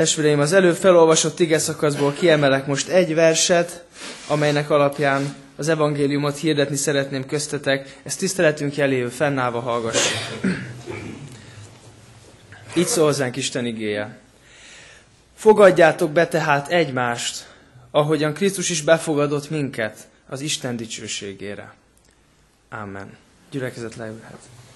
Testvéreim, az előbb felolvasott igeszakaszból kiemelek most egy verset, amelynek alapján az evangéliumot hirdetni szeretném köztetek. Ezt tiszteletünk jeléül fennállva hallgassuk. Így szól hozzánk Isten igéje. Fogadjátok be tehát egymást, ahogyan Krisztus is befogadott minket az Isten dicsőségére. Amen. Gyülekezet leülhet.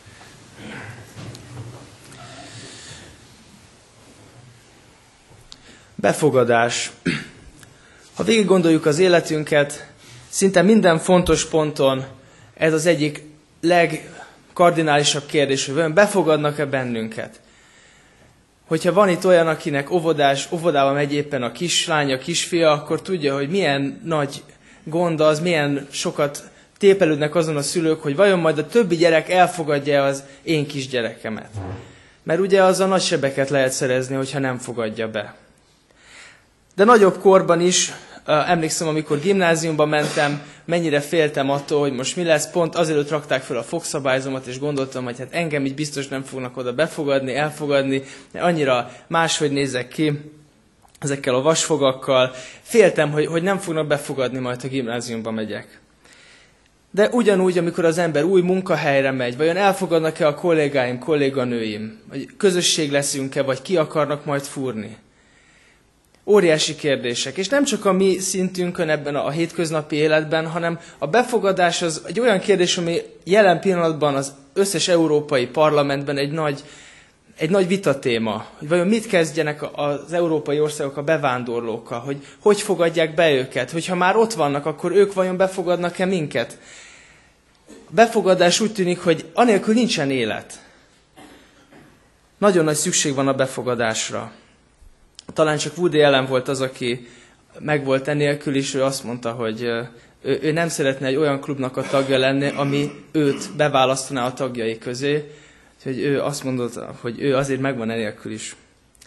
Befogadás. Ha végig gondoljuk az életünket, szinte minden fontos ponton ez az egyik legkardinálisabb kérdés, hogy befogadnak-e bennünket. Hogyha van itt olyan, akinek óvodába megy éppen a kislánya, kisfia, akkor tudja, hogy milyen nagy gond az, milyen sokat tépelődnek azon a szülők, hogy vajon majd a többi gyerek elfogadja az én kisgyerekemet. Mert ugye azzal nagy sebeket lehet szerezni, hogyha nem fogadja be. De nagyobb korban is, emlékszem, amikor gimnáziumba mentem, mennyire féltem attól, hogy most mi lesz. Pont azelőtt rakták fel a fogszabályzomat, és gondoltam, hogy hát engem így biztos nem fognak oda befogadni, elfogadni, annyira máshogy nézek ki ezekkel a vasfogakkal. Féltem, hogy nem fognak befogadni, majd a gimnáziumba megyek. De ugyanúgy, amikor az ember új munkahelyre megy, vajon elfogadnak-e a kollégáim, kolléganőim, vagy közösség leszünk-e, vagy ki akarnak majd fúrni? Óriási kérdések. És nem csak a mi szintünkön ebben a hétköznapi életben, hanem a befogadás az egy olyan kérdés, ami jelen pillanatban az összes európai parlamentben egy nagy vitatéma. Hogy vajon mit kezdjenek az európai országok a bevándorlókkal, hogy fogadják be őket, hogyha már ott vannak, akkor ők vajon befogadnak-e minket? A befogadás úgy tűnik, hogy anélkül nincsen élet. Nagyon nagy szükség van a befogadásra. Talán csak Woody Allen volt az, aki meg volt enélkül is, ő azt mondta, hogy ő nem szeretne egy olyan klubnak a tagja lenni, ami őt beválasztaná a tagjai közé. Úgyhogy ő azt mondotta, hogy ő azért megvan enélkül is.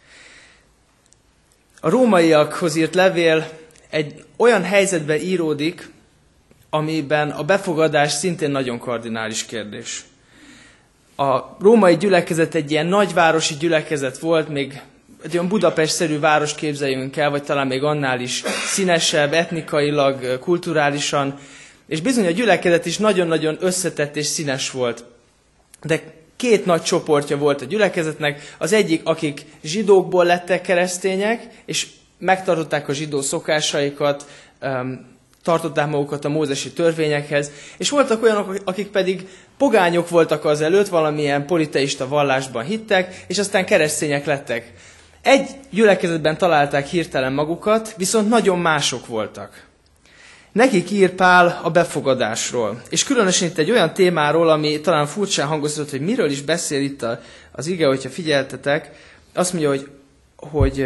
A rómaiakhoz írt levél egy olyan helyzetben íródik, amiben a befogadás szintén nagyon kardinális kérdés. A római gyülekezet egy ilyen nagyvárosi gyülekezet volt, még egy olyan Budapest-szerű város képzeljünk el, vagy talán még annál is színesebb, etnikailag, kulturálisan, és bizony a gyülekezet is nagyon-nagyon összetett és színes volt. De két nagy csoportja volt a gyülekezetnek, az egyik, akik zsidókból lettek keresztények, és megtartották a zsidó szokásaikat, tartották magukat a mózesi törvényekhez, és voltak olyanok, akik pedig pogányok voltak azelőtt, valamilyen politeista vallásban hittek, és aztán keresztények lettek. Egy gyülekezetben találták hirtelen magukat, viszont nagyon mások voltak. Nekik ír Pál a befogadásról, és különösen itt egy olyan témáról, ami talán furcsán hangoztatott, hogy miről is beszél itt az ige, hogyha figyeltetek. Azt mondja, hogy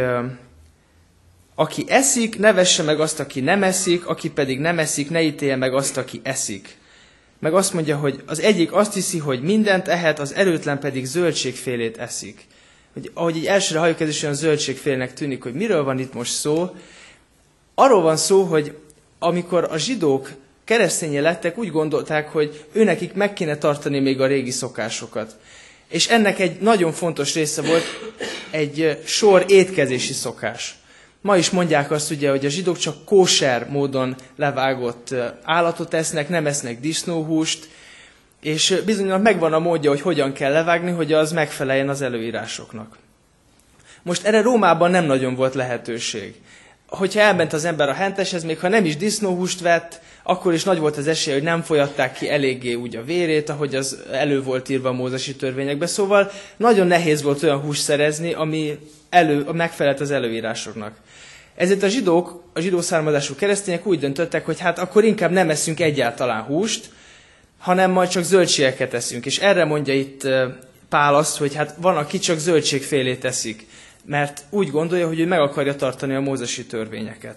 aki eszik, ne vesse meg azt, aki nem eszik, aki pedig nem eszik, ne ítélje meg azt, aki eszik. Meg azt mondja, hogy az egyik azt hiszi, hogy mindent ehet, az erőtlen pedig zöldségfélét eszik. Hogy ahogy így elsőre halljuk, ez is olyan zöldségfélnek tűnik, hogy miről van itt most szó. Arról van szó, hogy amikor a zsidók keresztényé lettek, úgy gondolták, hogy őnekik meg kéne tartani még a régi szokásokat. És ennek egy nagyon fontos része volt egy sor étkezési szokás. Ma is mondják azt ugye, hogy a zsidók csak kóser módon levágott állatot esznek, nem esznek disznóhúst, és bizonyan megvan a módja, hogy hogyan kell levágni, hogy az megfeleljen az előírásoknak. Most erre Rómában nem nagyon volt lehetőség. Hogyha elment az ember a henteshez, még ha nem is disznóhúst vett, akkor is nagy volt az esély, hogy nem folyatták ki eléggé úgy a vérét, ahogy az elő volt írva a mózesi törvényekbe. Szóval nagyon nehéz volt olyan húst szerezni, ami megfelelt az előírásoknak. Ezért a zsidó származású keresztények úgy döntöttek, hogy hát akkor inkább nem eszünk egyáltalán húst, hanem majd csak zöldségeket eszünk. És erre mondja itt Pál azt, hogy hát van, aki csak zöldségfélét eszik, mert úgy gondolja, hogy ő meg akarja tartani a mózesi törvényeket.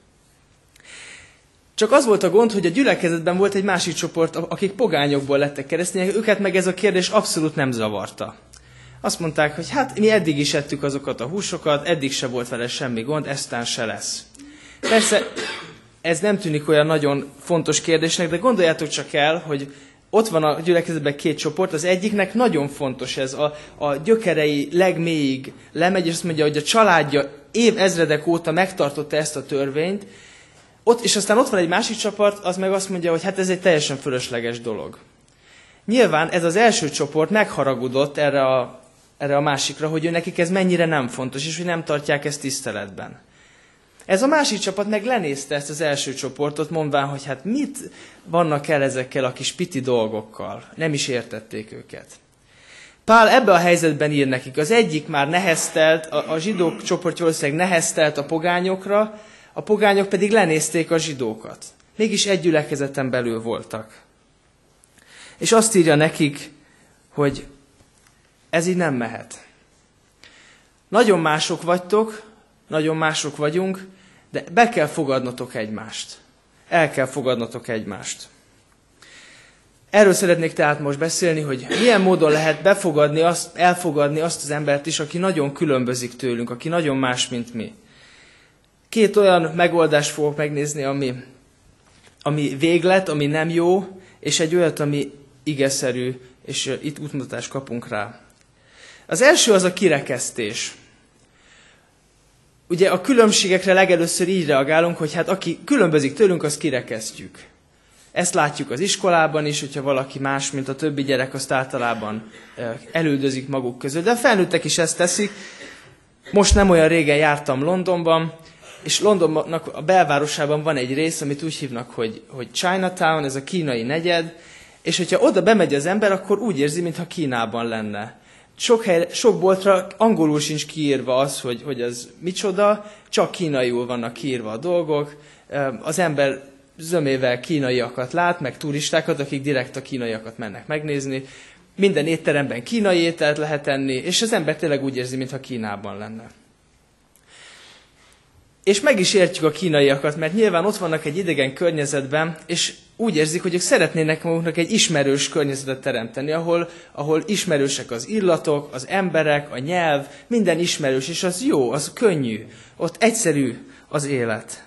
Csak az volt a gond, hogy a gyülekezetben volt egy másik csoport, akik pogányokból lettek keresztények, őket meg ez a kérdés abszolút nem zavarta. Azt mondták, hogy hát mi eddig is ettük azokat a húsokat, eddig se volt vele semmi gond, eztán se lesz. Persze ez nem tűnik olyan nagyon fontos kérdésnek, de gondoljátok csak el, hogy ott van a gyülekezetben két csoport, az egyiknek nagyon fontos ez, a gyökerei legmélyig lemegy, és azt mondja, hogy a családja évezredek óta megtartotta ezt a törvényt, és aztán ott van egy másik csoport, az meg azt mondja, hogy hát ez egy teljesen fölösleges dolog. Nyilván ez az első csoport megharagudott erre a másikra, hogy nekik ez mennyire nem fontos, és hogy nem tartják ezt tiszteletben. Ez a másik csapat meg lenézte ezt az első csoportot, mondván, hogy hát mit vannak el ezekkel a kis piti dolgokkal. Nem is értették őket. Pál ebbe a helyzetben ír nekik. Az egyik már neheztelt, a zsidók csoportja valószínűleg neheztelt a pogányokra, a pogányok pedig lenézték a zsidókat. Mégis egy gyülekezeten belül voltak. És azt írja nekik, hogy ez így nem mehet. Nagyon mások vagytok, nagyon mások vagyunk, de be kell fogadnotok egymást. El kell fogadnotok egymást. Erről szeretnék tehát most beszélni, hogy milyen módon lehet elfogadni azt az embert is, aki nagyon különbözik tőlünk, aki nagyon más, mint mi. 2 olyan megoldást fogok megnézni, ami véglet, ami nem jó, és egy olyat, ami igeszerű, és itt útmutatást kapunk rá. Az első az a kirekesztés. Ugye a különbségekre legelőször így reagálunk, hogy hát aki különbözik tőlünk, azt kirekesztjük. Ezt látjuk az iskolában is, hogyha valaki más, mint a többi gyerek, azt általában elüldözik maguk közül. De a felnőttek is ezt teszik. Most nem olyan régen jártam Londonban, és Londonnak a belvárosában van egy rész, amit úgy hívnak, hogy Chinatown, ez a kínai negyed, és hogyha oda bemegy az ember, akkor úgy érzi, mintha Kínában lenne. Sok boltra angolul sincs kiírva az, hogy az micsoda, csak kínaiul vannak kiírva a dolgok. Az ember zömével kínaiakat lát, meg turistákat, akik direkt a kínaiakat mennek megnézni. Minden étteremben kínai ételt lehet enni, és az ember tényleg úgy érzi, mintha Kínában lenne. És meg is értjük a kínaiakat, mert nyilván ott vannak egy idegen környezetben, és úgy érzik, hogy ők szeretnének maguknak egy ismerős környezetet teremteni, ahol ismerősek az illatok, az emberek, a nyelv, minden ismerős, és az jó, az könnyű, ott egyszerű az élet.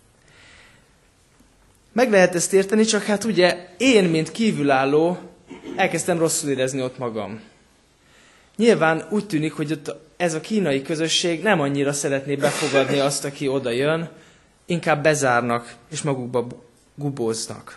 Meg lehet ezt érteni, csak hát ugye én, mint kívülálló, elkezdtem rosszul érezni ott magam. Nyilván úgy tűnik, hogy ott ez a kínai közösség nem annyira szeretné befogadni azt, aki oda jön, inkább bezárnak és magukba gubóznak.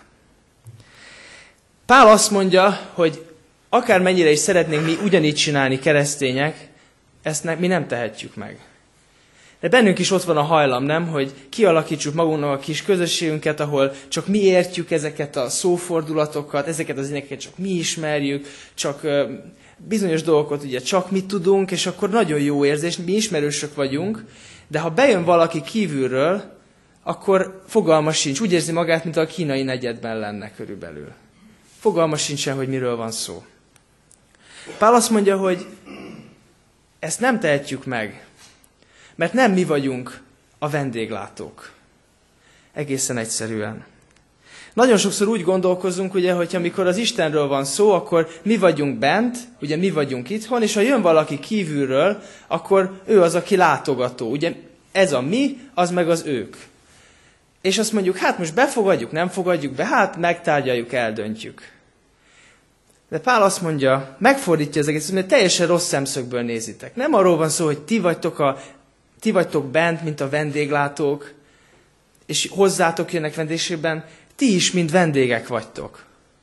Pál azt mondja, hogy akármennyire is szeretnénk mi ugyanígy csinálni keresztények, ezt mi nem tehetjük meg. De bennünk is ott van a hajlam, nem, hogy kialakítsuk magunknak a kis közösségünket, ahol csak mi értjük ezeket a szófordulatokat, ezeket az énekeket csak mi ismerjük, csak bizonyos dolgokat ugye csak mi tudunk, és akkor nagyon jó érzés, mi ismerősök vagyunk, de ha bejön valaki kívülről, akkor fogalma sincs, úgy érzi magát, mint a kínai negyedben lenne körülbelül. Fogalma sincsen, hogy miről van szó. Pál azt mondja, hogy ezt nem tehetjük meg, mert nem mi vagyunk a vendéglátók. Egészen egyszerűen. Nagyon sokszor úgy gondolkozunk, ugye, hogy amikor az Istenről van szó, akkor mi vagyunk bent, ugye mi vagyunk itthon, és ha jön valaki kívülről, akkor ő az, aki látogató. Ugye ez a mi, az meg az ők. És azt mondjuk, hát most befogadjuk, nem fogadjuk be, hát megtárgyaljuk, eldöntjük. De Pál azt mondja, megfordítja az egészet, mert teljesen rossz szemszögből nézitek. Nem arról van szó, hogy ti vagytok bent, mint a vendéglátók, és hozzátok jönnek vendégségben, ti is, mint vendégek vagytok.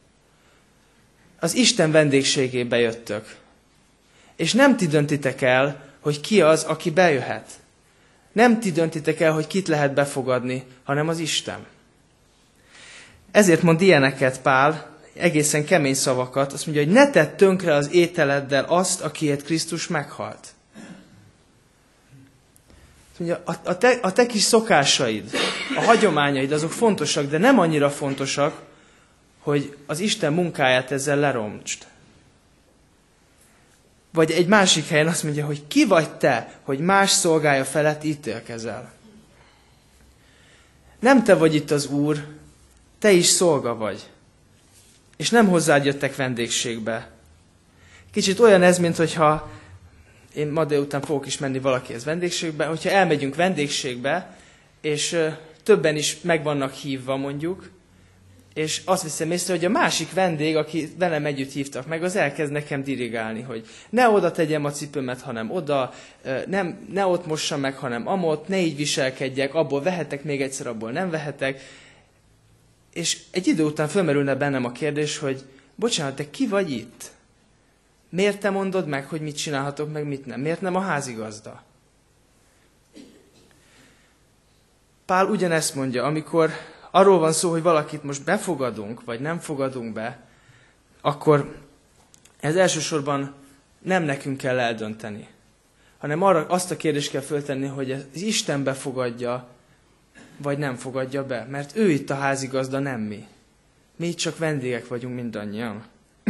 Az Isten vendégségébe jöttök. És nem ti döntitek el, hogy ki az, aki bejöhet. Nem ti döntitek el, hogy kit lehet befogadni, hanem az Isten. Ezért mond ilyeneket Pál, egészen kemény szavakat, azt mondja, hogy ne tedd tönkre az ételeddel azt, akiért Krisztus meghalt. Azt mondja, a te kis szokásaid, a hagyományaid, azok fontosak, de nem annyira fontosak, hogy az Isten munkáját ezzel leromtsd. Vagy egy másik helyen azt mondja, hogy ki vagy te, hogy más szolgája felett ítélkezel. Nem te vagy itt az Úr, te is szolga vagy. És nem hozzád jöttek vendégségbe. Kicsit olyan ez, mint hogyha én ma délután fogok is menni valakihez vendégségbe, hogyha elmegyünk vendégségbe, és többen is meg vannak hívva mondjuk, És azt veszem észre, hogy a másik vendég, aki velem együtt hívtak meg, az elkezd nekem dirigálni, hogy ne oda tegyem a cipőmet, hanem oda, ne ott mossam meg, hanem amott, ne így viselkedjek, abból vehetek még egyszer, abból nem vehetek. És egy idő után fölmerülne bennem a kérdés, hogy bocsánat, te ki vagy itt? Miért te mondod meg, hogy mit csinálhatok, meg mit nem? Miért nem a házigazda? Pál ugyanezt mondja, amikor arról van szó, hogy valakit most befogadunk, vagy nem fogadunk be, akkor ez elsősorban nem nekünk kell eldönteni, hanem arra azt a kérdést kell föltenni, hogy az Isten befogadja, vagy nem fogadja be. Mert ő itt a házigazda, nem mi. Mi itt csak vendégek vagyunk mindannyian.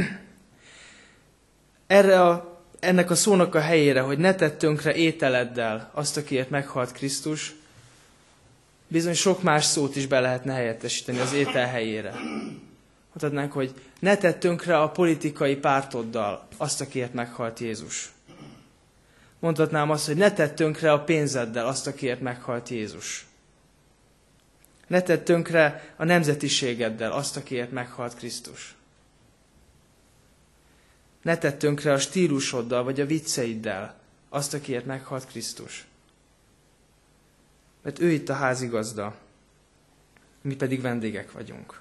Ennek a szónak a helyére, hogy ne tedd tönkre ételeddel azt, akiért meghalt Krisztus, bizony sok más szót is be lehetne helyettesíteni az étel helyére. Mondhatnánk, hogy ne tedd tönkre a politikai pártoddal azt, akiért meghalt Jézus. Mondhatnám azt, hogy ne tedd tönkre a pénzeddel azt, akiért meghalt Jézus. Ne tedd tönkre a nemzetiségeddel azt, akiért meghalt Krisztus. Ne tedd tönkre a stílusoddal vagy a vicceiddel azt, akiért meghalt Krisztus. Mert ő itt a házigazda, mi pedig vendégek vagyunk.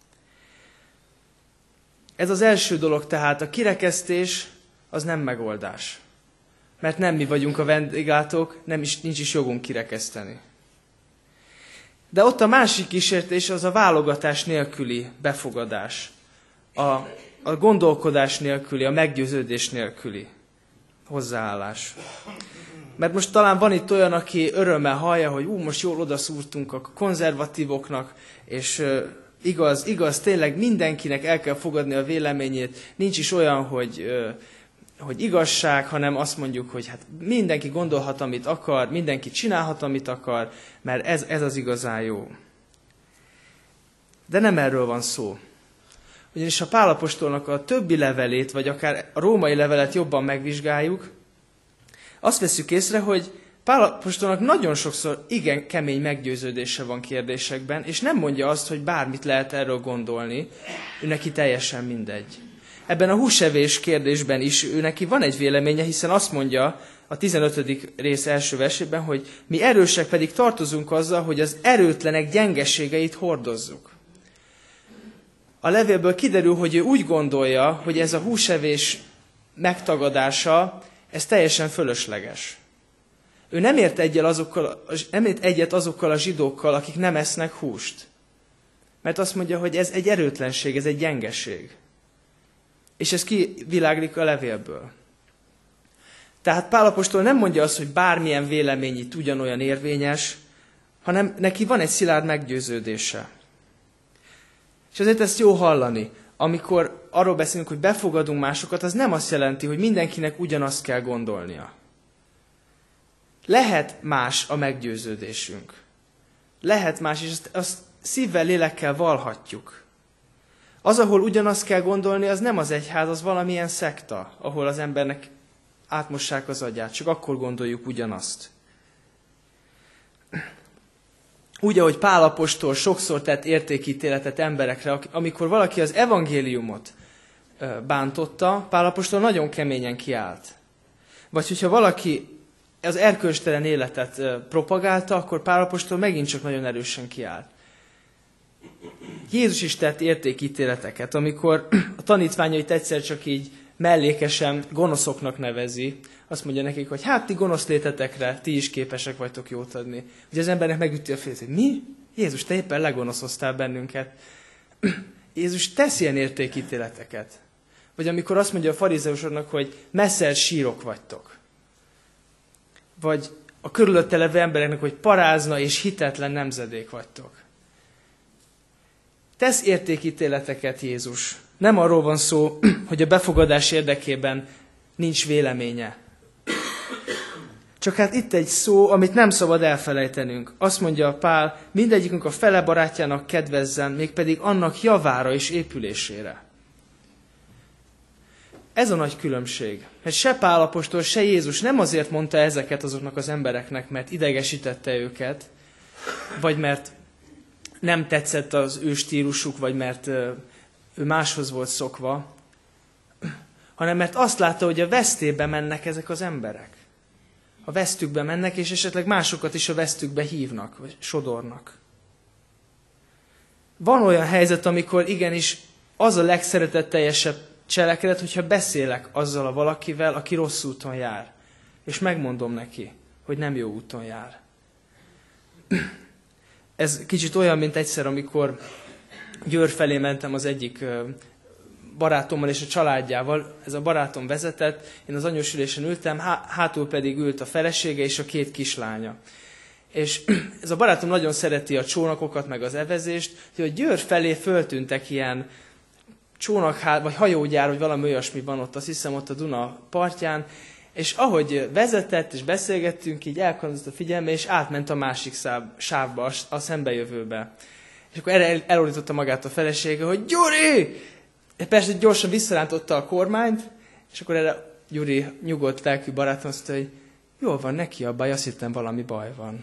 Ez az első dolog tehát, a kirekesztés az nem megoldás. Mert nem mi vagyunk a vendéglátók, nincs is jogunk kirekeszteni. De ott a másik kísértés az a válogatás nélküli befogadás. A gondolkodás nélküli, a meggyőződés nélküli hozzáállás. Mert most talán van itt olyan, aki örömmel hallja, hogy most jól odaszúrtunk a konzervatívoknak, és igaz, tényleg mindenkinek el kell fogadni a véleményét. Nincs is olyan, hogy igazság, hanem azt mondjuk, hogy hát mindenki gondolhat, amit akar, mindenki csinálhat, amit akar, mert ez az igazán jó. De nem erről van szó. Ugyanis a Pál apostolnak a többi levelét, vagy akár a római levelet jobban megvizsgáljuk, azt veszük észre, hogy Pál apostolnak nagyon sokszor igen kemény meggyőződése van kérdésekben, és nem mondja azt, hogy bármit lehet erről gondolni, ő neki teljesen mindegy. Ebben a húsevés kérdésben is ő neki van egy véleménye, hiszen azt mondja a 15. rész első versében, hogy mi erősek pedig tartozunk azzal, hogy az erőtlenek gyengeségeit hordozzuk. A levélből kiderül, hogy ő úgy gondolja, hogy ez a húsevés megtagadása, ez teljesen fölösleges. Ő nem ért egyet azokkal a zsidókkal, akik nem esznek húst. Mert azt mondja, hogy ez egy erőtlenség, ez egy gyengeség. És ez kiviláglik a levélből. Tehát Pál apostol nem mondja azt, hogy bármilyen vélemény itt ugyanolyan érvényes, hanem neki van egy szilárd meggyőződése. És azért ezt jó hallani. Amikor arról beszélünk, hogy befogadunk másokat, az nem azt jelenti, hogy mindenkinek ugyanazt kell gondolnia. Lehet más a meggyőződésünk. Lehet más, és azt szívvel, lélekkel vallhatjuk. Az, ahol ugyanazt kell gondolni, az nem az egyház, az valamilyen szekta, ahol az embernek átmossák az agyát. Csak akkor gondoljuk ugyanazt. Úgy, ahogy Pál apostol sokszor tett értékítéletet emberekre, amikor valaki az evangéliumot bántotta, Pál apostol nagyon keményen kiállt. Vagy hogyha valaki az erkölcstelen életet propagálta, akkor Pál apostol megint csak nagyon erősen kiállt. Jézus is tett értékítéleteket, amikor a tanítványait egyszer csak így mellékesen gonoszoknak nevezi. Azt mondja nekik, hogy hát ti gonosz létetekre, ti is képesek vagytok jót adni. Ugye az embernek megüti a fejét, hogy mi? Jézus, te éppen legonoszoztál bennünket. Jézus tesz ilyen értékítéleteket. Vagy amikor azt mondja a farizeusoknak, hogy messzelt sírok vagytok. Vagy a körülötte levő embereknek, hogy parázna és hitetlen nemzedék vagytok. Tesz értékítéleteket Jézus. Nem arról van szó, hogy a befogadás érdekében nincs véleménye. Csak hát itt egy szó, amit nem szabad elfelejtenünk. Azt mondja Pál, mindegyikünk a fele barátjának kedvezzen, mégpedig annak javára és épülésére. Ez a nagy különbség. Mert se Pál apostol, se Jézus nem azért mondta ezeket azoknak az embereknek, mert idegesítette őket, vagy mert nem tetszett az ő stílusuk, vagy mert ő máshoz volt szokva, hanem mert azt látta, hogy a vesztébe mennek ezek az emberek. A vesztükbe mennek, és esetleg másokat is a vesztükbe hívnak, vagy sodornak. Van olyan helyzet, amikor igenis az a legszeretetteljesebb cselekedet, hogyha beszélek azzal a valakivel, aki rossz úton jár. És megmondom neki, hogy nem jó úton jár. Ez kicsit olyan, mint egyszer, amikor Győr felé mentem az egyik barátommal és a családjával. Ez a barátom vezetett, én az anyósülésen ültem, hátul pedig ült a felesége és a 2 kislánya. És ez a barátom nagyon szereti a csónakokat, meg az evezést, hogy Győr felé föltűntek ilyen csónakháló, vagy hajógyár, vagy valami olyasmi van ott, azt hiszem ott a Duna partján, és ahogy vezetett és beszélgettünk, így elkanyarodott a figyelme, és átment a másik sávba, a szembejövőbe. És akkor erre elordította magát a felesége, hogy Gyuri! Persze gyorsan visszarántotta a kormányt, és akkor erre Gyuri nyugodt lelkű barátom azt mondta, hogy jól van, neki a baj, azt hittem valami baj van.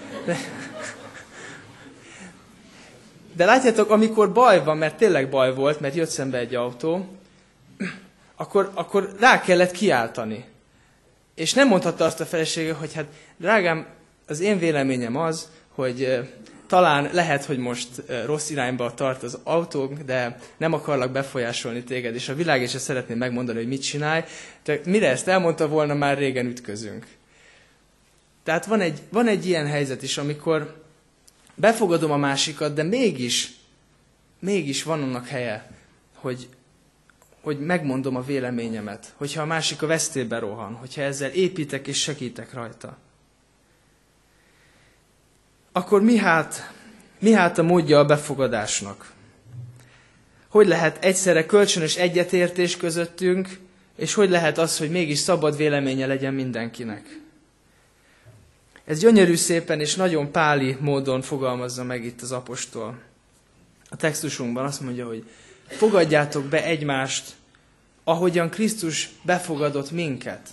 De látjátok, amikor baj van, mert tényleg baj volt, mert jött szembe egy autó, akkor rá kellett kiáltani. És nem mondhatta azt a felesége, hogy hát drágám, az én véleményem az, hogy talán lehet, hogy most rossz irányba tart az autónk, de nem akarlak befolyásolni téged, és a világ is szeretném megmondani, hogy mit csinálj. De mire ezt elmondta volna, már régen ütközünk. Tehát van egy ilyen helyzet is, amikor befogadom a másikat, de mégis van annak helye, hogy megmondom a véleményemet, hogyha a másik a vesztébe rohan, hogyha ezzel építek és segítek rajta. Akkor mi hát a módja a befogadásnak? Hogy lehet egyszerre kölcsönös egyetértés közöttünk, és hogy lehet az, hogy mégis szabad véleménye legyen mindenkinek? Ez gyönyörű szépen és nagyon páli módon fogalmazza meg itt az apostol. A textusunkban azt mondja, hogy fogadjátok be egymást, ahogyan Krisztus befogadott minket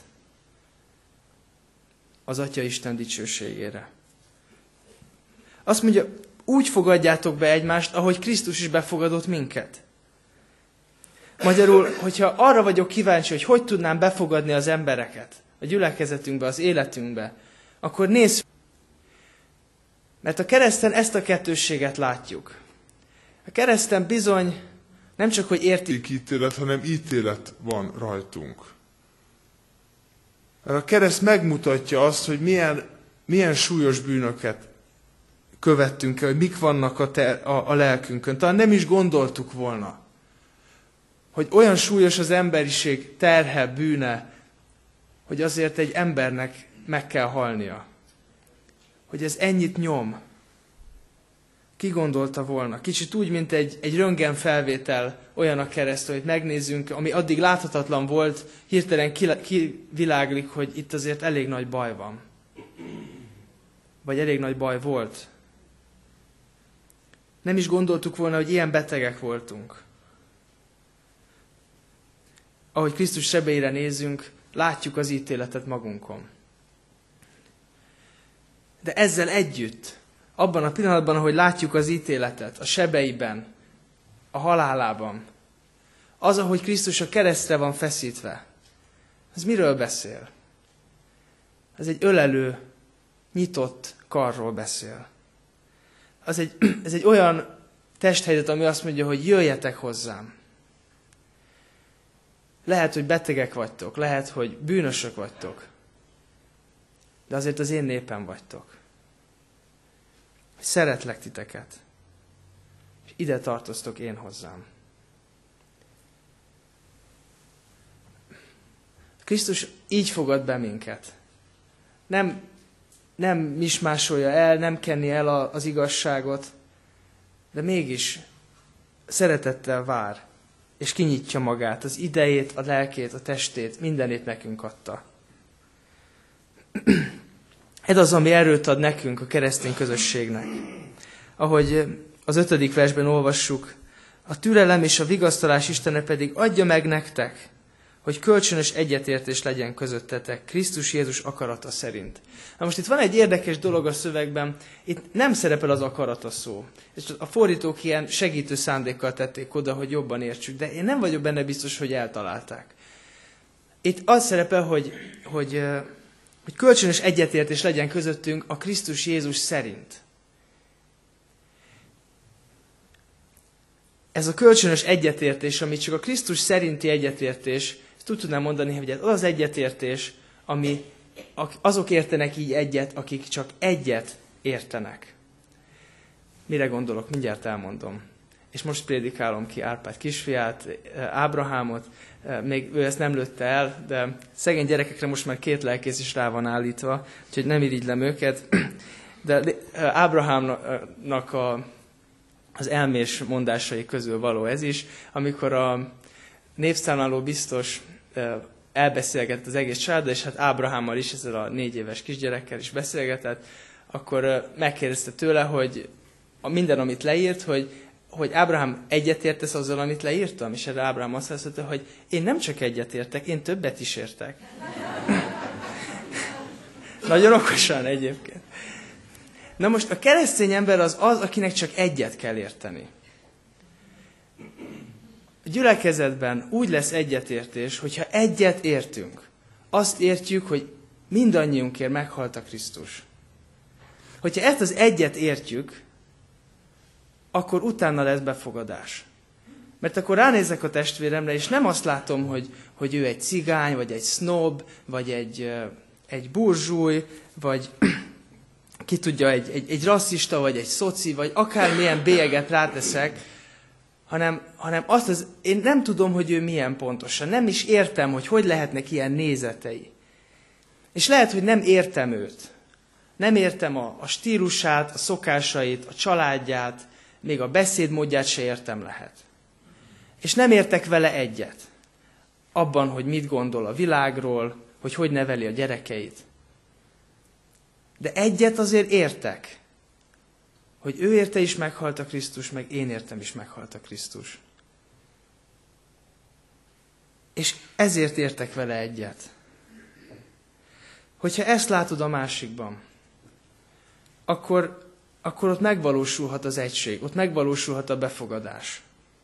az Atya Isten dicsőségére. Azt mondja, úgy fogadjátok be egymást, ahogy Krisztus is befogadott minket. Magyarul, hogyha arra vagyok kíváncsi, hogy tudnám befogadni az embereket a gyülekezetünkbe, az életünkbe, akkor nézz, mert a kereszten ezt a kettősséget látjuk. A kereszten bizony nem csak, hogy ítélet, hanem ítélet van rajtunk. Mert a kereszt megmutatja azt, hogy milyen súlyos bűnöket követtünk el, hogy mik vannak a lelkünkön. Talán nem is gondoltuk volna, hogy olyan súlyos az emberiség terhe, bűne, hogy azért egy embernek meg kell halnia. Hogy ez ennyit nyom. Ki gondolta volna? Kicsit úgy, mint egy röntgen felvétel olyan a kereszt, hogy megnézzünk, ami addig láthatatlan volt, hirtelen kiviláglik, hogy itt azért elég nagy baj van. Vagy elég nagy baj volt. Nem is gondoltuk volna, hogy ilyen betegek voltunk. Ahogy Krisztus sebeire nézünk, látjuk az ítéletet magunkon. De ezzel együtt, abban a pillanatban, ahogy látjuk az ítéletet, a sebeiben, a halálában, az, ahogy Krisztus a keresztre van feszítve, ez miről beszél? Ez egy ölelő, nyitott karról beszél. Ez egy olyan testhelyzet, ami azt mondja, hogy jöjjetek hozzám. Lehet, hogy betegek vagytok, lehet, hogy bűnösök vagytok, de azért az én népem vagytok. Szeretlek titeket, és ide tartoztok én hozzám. Krisztus így fogad be minket. Nem mismásolja el, nem kenni el az igazságot, de mégis szeretettel vár, és kinyitja magát, az idejét, a lelkét, a testét, mindenét nekünk adta. Ez az, ami erőt ad nekünk, a keresztény közösségnek. Ahogy az 5. versben olvassuk, a türelem és a vigasztalás Istene pedig adja meg nektek, hogy kölcsönös egyetértés legyen közöttetek Krisztus Jézus akarata szerint. Na most itt van egy érdekes dolog a szövegben, itt nem szerepel az akarata szó. És a fordítók ilyen segítő szándékkal tették oda, hogy jobban értsük, de én nem vagyok benne biztos, hogy eltalálták. Itt az szerepel, hogy kölcsönös egyetértés legyen közöttünk a Krisztus Jézus szerint. Ez a kölcsönös egyetértés, ami csak a Krisztus szerinti egyetértés, ezt úgy tudnám mondani, hogy az egyetértés, ami azok értenek így egyet, akik csak egyet értenek. Mire gondolok? Mindjárt elmondom. És most prédikálom ki Árpád kisfiát, Ábrahámot, még ő ezt nem lőtte el, de szegény gyerekekre most már 2 lelkész is rá van állítva, úgyhogy nem irigylem őket. De Ábrahámnak az elmés mondásai közül való ez is, amikor a névszámláló biztos elbeszélgett az egész családdal, és hát Ábrahámmal is, ezzel a 4 éves kisgyerekkel is beszélgetett, akkor megkérdezte tőle, hogy minden, amit leírt, hogy Ábrahám egyetértesz azzal, amit leírtam? És erre Ábrahám azt mondta, hogy én nem csak egyetértek, én többet is értek. Nagyon okosan egyébként. Na most a keresztény ember az, akinek csak egyet kell érteni. A gyülekezetben úgy lesz egyetértés, hogyha egyet értünk. Azt értjük, hogy mindannyiunkért meghalt a Krisztus. Hogyha ezt az egyet értjük, akkor utána lesz befogadás. Mert akkor ránézek a testvéremre, és nem azt látom, hogy ő egy cigány, vagy egy sznob, vagy egy burzsúj, vagy ki tudja, egy rasszista, vagy egy szoci, vagy akármilyen bélyeget ráteszek, hanem én nem tudom, hogy ő milyen pontosan. Nem is értem, hogy lehetnek ilyen nézetei. És lehet, hogy nem értem őt. Nem értem a stílusát, a szokásait, a családját, még a beszédmódját se értem lehet. És nem értek vele egyet. Abban, hogy mit gondol a világról, hogy neveli a gyerekeit. De egyet azért értek. Hogy ő érte is meghalt a Krisztus, meg én értem is meghalt a Krisztus. És ezért értek vele egyet. Hogyha ezt látod a másikban, akkor ott megvalósulhat az egység, ott megvalósulhat a befogadás.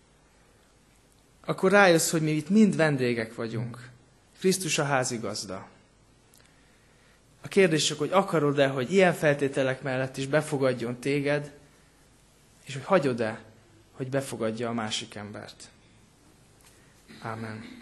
Akkor rájössz, hogy mi itt mind vendégek vagyunk. Krisztus a házigazda. A kérdés csak, hogy akarod-e, hogy ilyen feltételek mellett is befogadjon téged, és hogy hagyod-e, hogy befogadja a másik embert. Ámen.